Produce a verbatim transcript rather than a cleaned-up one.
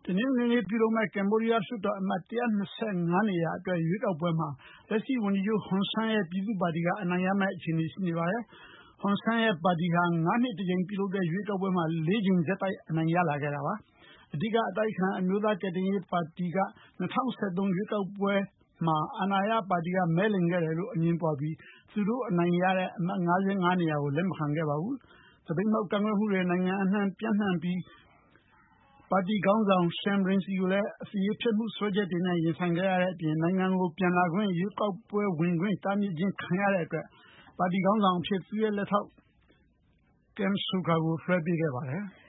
တနင်္ဂနွေနေ့ပြုလုပ်မယ့် ကမ္ဘောဒီးယားလွှတ်တော်အမတ် one twenty-five နေရာအတွက် ရွေးကောက်ပွဲမှာ လက်ရှိဝန်ကြီးချုပ် ဟွန်ဆန်းရဲ့ ပြည်သူ့ပါတီက အနိုင်ရမယ့်အခြေအနေရှိနေပါတယ်။ ဟွန်ဆန်းရဲ့ပါတီဟာ ၅ နှစ်တစ်ကြိမ်ပြုလုပ်တဲ့ရွေးကောက်ပွဲမှာ ၄ ကြိမ်ဆက်တိုက်အနိုင်ရလာခဲ့တာပါ။ အဓိကအတိုက်အခံ အမျိုးသားကယ်တင်ရေးပါတီက ၂၀၁၃ ရွေးကောက်ပွဲမှာ အာဏာရပါတီက မဲလိမ်ခဲ့တယ်လို့ အငြင်းပွားပြီး သူတို့အနိုင်ရတဲ့ အမတ် ၅၅ နေရာကို လက်မခံခဲ့ပါဘူး။ သပိတ်မှောက်ကန့်ကွက်မှုတွေ နိုင်ငံအနှံ့ပျံ့နှံ့ပြီး ပါတီခေါင်းဆောင် Sam Rainsy ကိုလည်း အသရေဖျက်မှုစွဲချက်တွေနဲ့ ရင်ဆိုင်ခဲ့ရတဲ့အပြင် နိုင်ငံကိုပြန်လာခွင့် ရွေးကောက်ပွဲဝင်ခွင့် တားမြစ်ခြင်းခံရတဲ့အတွက် ပါတီခေါင်းဆောင်အဖြစ် သူ့ရဲ့လက်ထောက် Kem Sokha ကိုလွှဲပေးခဲ့ပါတယ်။